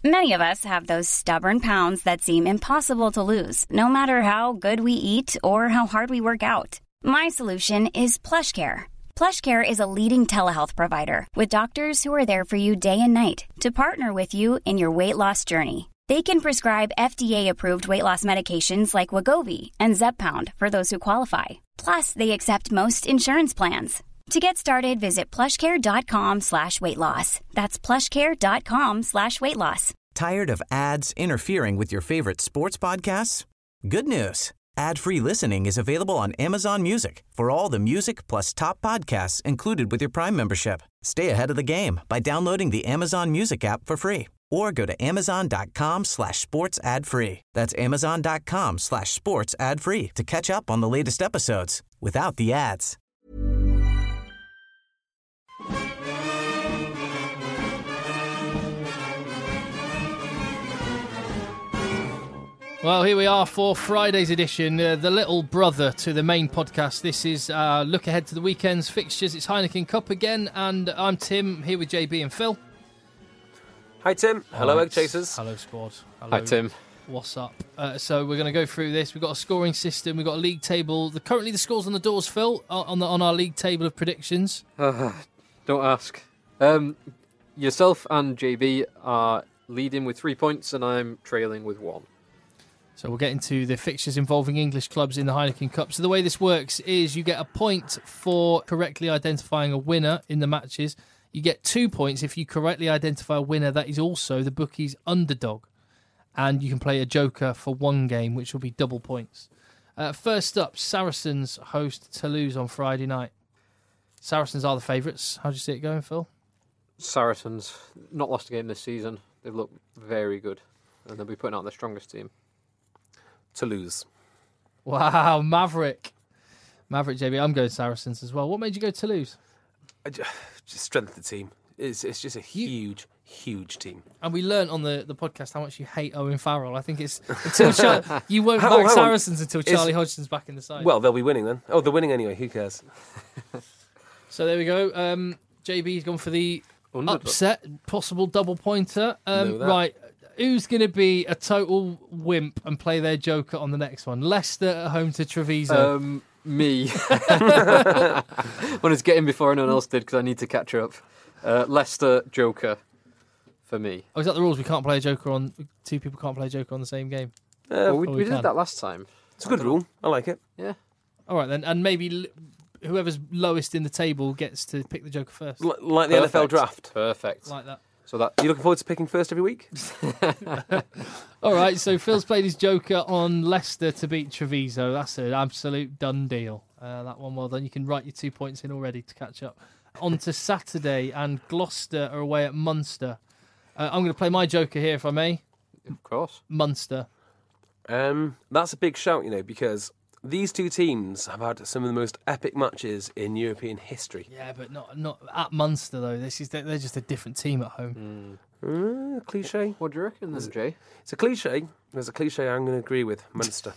Many of us have those stubborn pounds that seem impossible to lose, no matter how good we eat or how hard we work out. My solution is PlushCare. PlushCare is a leading telehealth provider with doctors who are there for you day and night to partner with you in your weight loss journey. They can prescribe FDA-approved weight loss medications like Wegovy and Zepbound for those who qualify. Plus, they accept most insurance plans. To get started, visit plushcare.com/weightloss. That's plushcare.com/weightloss. Tired of ads interfering with your favorite sports podcasts? Good news. Ad-free listening is available on Amazon Music for all the music plus top podcasts included with your Prime membership. Stay ahead of the game by downloading the Amazon Music app for free or go to amazon.com/sports ad free. That's amazon.com/sports ad free to catch up on the latest episodes without the ads. Well, here we are for Friday's edition, the little brother to the main podcast. This is look ahead to the weekend's fixtures. It's Heineken Cup again, and I'm Tim, here with JB and Phil. Hi, Tim. Hello, Egg Chasers. Hello, squad. Hello. Hi, Tim. What's up? So we're going to go through this. We've got a scoring system. We've got a league table. Currently, the scores on the doors, Phil, on our league table of predictions. Don't ask. Yourself and JB are leading with 3 points, and I'm trailing with 1. So we'll get into the fixtures involving English clubs in the Heineken Cup. So the way this works is you get a point for correctly identifying a winner in the matches. You get 2 points if you correctly identify a winner that is also the bookie's underdog. And you can play a joker for one game, which will be double points. First up, Saracens host Toulouse on Friday night. Saracens are the favourites. How do you see it going, Phil? Saracens, not lost a game this season. They've looked very good, and they'll be putting out their strongest team. Toulouse. Wow, Maverick, JB. I'm going Saracens as well. What made you go Toulouse? Just strength of the team. It's just a huge team. And we learnt on the podcast how much you hate Owen Farrell. I think it's until you won't back hang on. Saracens until Charlie Hodgson's back in the side. Well, they'll be winning then. Oh, they're winning anyway. Who cares? So there we go. JB's gone for the upset, possible double pointer. Right. Who's going to be a total wimp and play their joker on the next one? Leicester at home to Treviso. Me. I wanted to get in before anyone else did because I need to catch up. Leicester joker for me. Oh, is that the rules? We can't play a joker on... Two people can't play a joker on the same game? Well, we did that last time. It's a good rule. I like it. Yeah. All right, then. And maybe whoever's lowest in the table gets to pick the joker first. Like the NFL draft. Perfect. Like that. So that Are you looking forward to picking first every week? All right, so Phil's played his joker on Leicester to beat Treviso. That's an absolute done deal. That one, well done. You can write your 2 points in already to catch up. On to Saturday, and Gloucester are away at Munster. I'm going to play my joker here, if I may. Of course. Munster. That's a big shout, because these two teams have had some of the most epic matches in European history. Yeah, but not at Munster, though. They're just a different team at home. Cliche. What do you reckon then, Jay? It's a cliche. There's a cliche I'm going to agree with. Munster.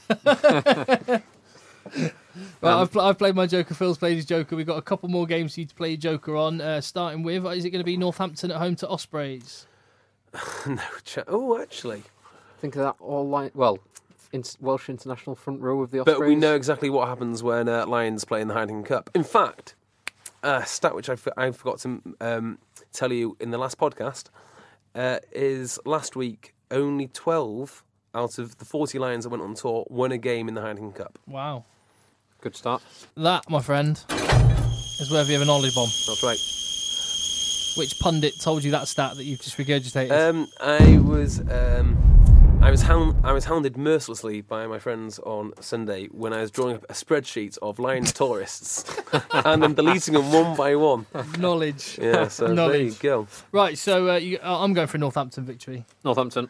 Right, I've played my joker. Phil's played his joker. We've got a couple more games for you to play your joker on. Starting with, is it going to be Northampton at home to Ospreys? No, actually. Think of that all line. Well, Welsh international front row of the Ospreys. But we know exactly what happens when Lions play in the Heineken Cup. In fact, a stat which I forgot to tell you in the last podcast is last week only 12 out of the 40 Lions that went on tour won a game in the Heineken Cup. Wow. Good start. That, my friend, is worthy of a knowledge bomb. That's right. Which pundit told you that stat that you've just regurgitated? I was hounded mercilessly by my friends on Sunday when I was drawing up a spreadsheet of Lions tourists and then deleting them one by one. Knowledge. Yeah, so there you go. Right, so I'm going for a Northampton victory. Northampton.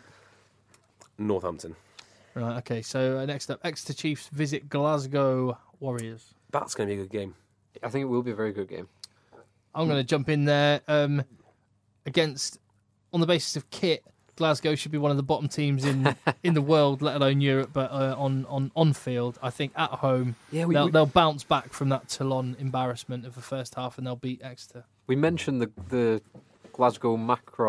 Right, okay, so next up, Exeter Chiefs visit Glasgow Warriors. That's going to be a good game. I think it will be a very good game. I'm going to jump in there against, on the basis of kit, Glasgow should be one of the bottom teams in the world, let alone Europe, but on field, I think at home, they'll bounce back from that Toulon embarrassment of the first half and they'll beat Exeter. We mentioned the Glasgow Macron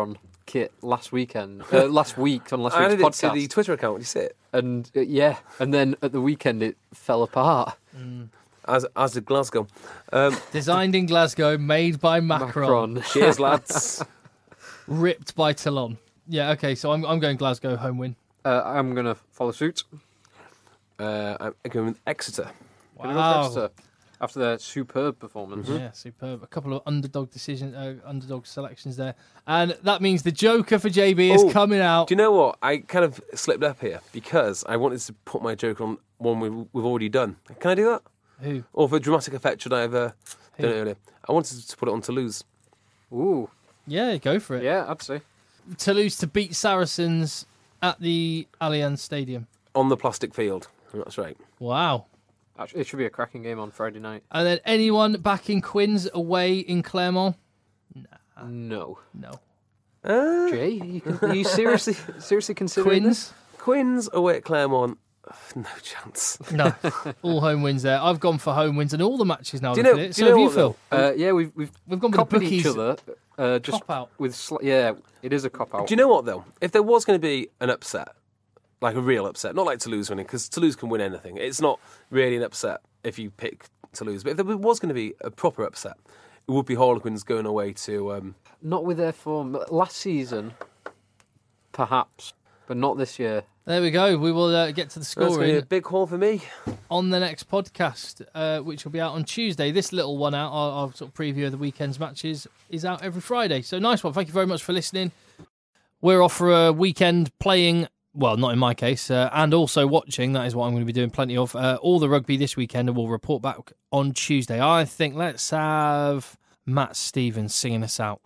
it last week on last week's I added podcast. it to the Twitter account. Did you see it? And and then at the weekend it fell apart. As did Glasgow. Designed in Glasgow, made by Macron. Cheers, lads. Ripped by Toulon. Yeah, okay, so I'm going Glasgow home win. I'm going to follow suit. I'm going with Exeter. Gonna go for Exeter after their superb performance. Yeah, superb. A couple of underdog selections there. And that means the Joker for JB is coming out. Do you know what? I kind of slipped up here because I wanted to put my Joker on one we've already done. Can I do that? Who? Or for dramatic effect, should I have done it earlier? I wanted to put it on Toulouse. Ooh. Yeah, go for it. Yeah, I'd say. Toulouse to beat Saracens at the Allianz Stadium. On the plastic field. That's right. Wow. Actually, it should be a cracking game on Friday night. And then anyone back in Quins away in Clermont? No. No. Jay, are you seriously considering this? Quins away at Clermont. No chance. No. All home wins there. I've gone for home wins in all the matches now. Do you know, So have you, Phil? Yeah, we've We've gone with the copied bookies. each other. Just Cop-out. with it is a cop out. Do you know what, though? If there was going to be an upset, like a real upset, not like Toulouse winning, because Toulouse can win anything. It's not really an upset if you pick Toulouse. But if there was going to be a proper upset, it would be Harlequins going away to... Not with their form. Last season, perhaps, but not this year. There we go. We will get to the That's going to scoring be a big haul for me. on the next podcast, which will be out on Tuesday. This little one out, our sort of preview of the weekend's matches, is out every Friday. So nice one. Thank you very much for listening. We're off for a weekend playing, well, not in my case, and also watching. That is what I'm going to be doing plenty of. All the rugby this weekend, and we'll report back on Tuesday. I think let's have Matt Stevens singing us out.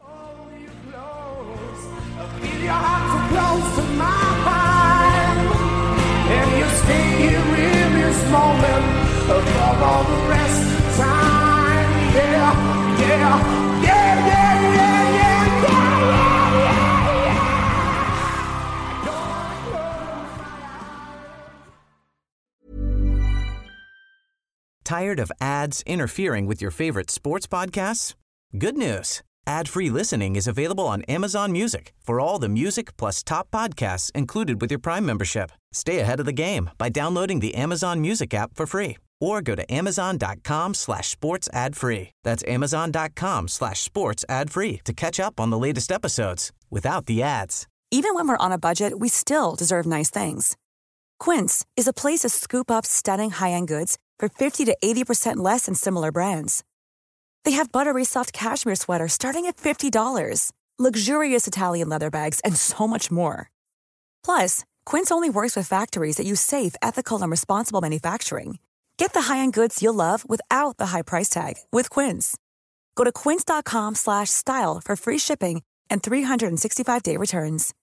And you stay here in this moment above all the rest of time. Yeah, yeah, yeah, yeah, yeah, yeah, yeah, yeah, yeah. Tired of ads interfering with your favorite sports podcasts? Good news. Ad-free listening is available on Amazon Music for all the music plus top podcasts included with your Prime membership. Stay ahead of the game by downloading the Amazon Music app for free or go to amazon.com/sports ad free. That's amazon.com/sports ad free to catch up on the latest episodes without the ads. Even when we're on a budget, we still deserve nice things. Quince is a place to scoop up stunning high-end goods for 50 to 80% less than similar brands. They have buttery soft cashmere sweaters starting at $50, luxurious Italian leather bags, and so much more. Plus, Quince only works with factories that use safe, ethical, and responsible manufacturing. Get the high-end goods you'll love without the high price tag with Quince. Go to quince.com/style for free shipping and 365-day returns.